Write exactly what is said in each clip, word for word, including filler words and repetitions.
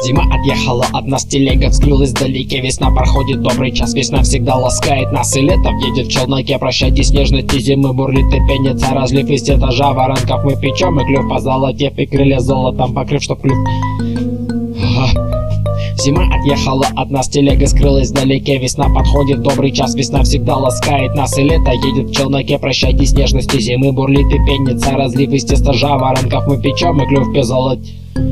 Зима отъехала от нас, телега скрылась вдалеке. Весна проходит добрый час, весна всегда ласкает нас. И летом едет в челноке, прощайтесь нежности зимы. Бурлит и пенится разлив из этажа воронков. Мы печем и клюв позолотев, и крылья золотом покрыв, чтоб клюв... Зима отъехала от нас, телега скрылась вдалеке. Весна подходит добрый час, весна всегда ласкает нас. И лето едет в челноке, прощайтесь нежности зимы. Бурлит и пенится разлив из этажа воронков. Мы печем и клюв позолотев.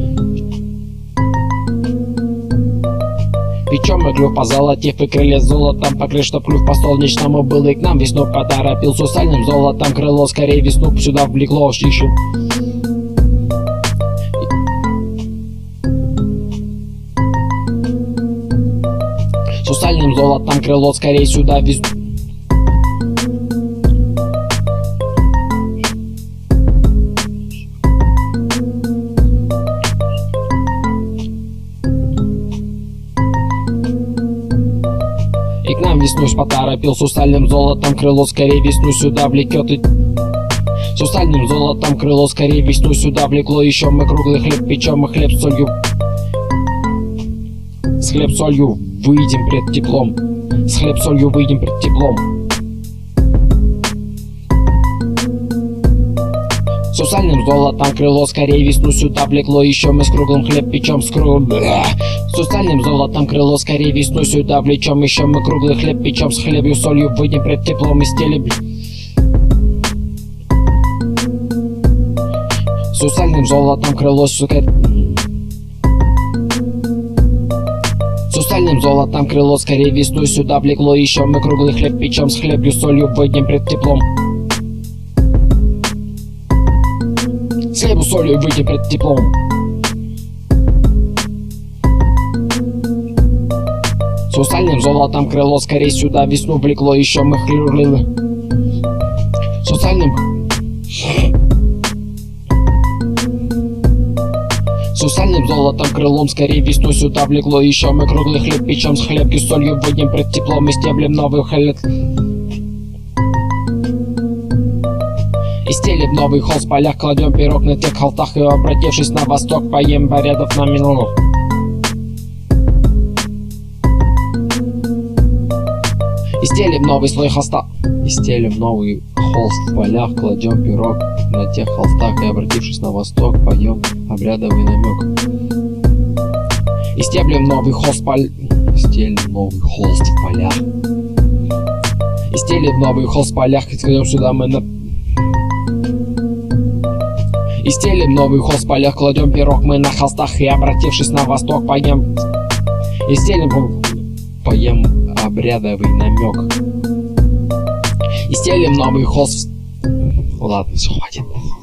Печем и клюв позолотив, и крылья золотом покрыв, чтоб клюв по солнечному был и к нам весну поторопил. Сусальным золотом крыло скорее весну сюда влекло ищем. Сусальным золотом крыло скорее сюда весну. И к нам весну поторопил, сусальным золотом крыло скорее весну сюда влекет. И... Сусальным золотом крыло скорее весну сюда влекло. Еще мы круглый хлеб печем, и хлеб с солью. С хлеб солью выйдем пред теплом. С хлеб солью выйдем пред теплом. Сусальным золотом крыло скорее весну сюда влекло. Еще мы с круглым хлеб печем, с круглым... Сусальным золотом крыло скорее весну сюда влечем. Еще мы круглый хлеб печем, с хлебью солью выйдем пред теплом. И стелем... Сусальным золотом крыло сука... Сусальным золотом крыло скорее весну сюда влекло. Еще мы круглый хлеб печем, с хлебью солью выйдем пред теплом. С хлебу солью выйдем пред теплом. Сусальным золотом крыло скорее сюда весну влекло. Еще мы хлеб... Сусальным... Сусальным золотом крылом скорее весну сюда влекло. Еще мы круглый хлеб печем, с хлебки солью выйдем пред теплом. И стеблем новый хлеб. И стелим новый холст в полях, кладем пирог на тех холстах. И обратившись на восток, поем порядов на минуту. И стелим новый слой холста. И стелим новый холст в полях, кладем пирог на тех холстах. И обратившись на восток, поем обрядовый намек. И стеблем новый холст в полях. Стелим новый холст в полях. И стелим новый холст в полях. И кладем сюда мы на... И стелим новый холст в полях, кладем пирог мы на холстах. И обратившись на восток, поем... И стелим... Поем обрядовый намек. И стелим новый холст. Ладно, все, хватит.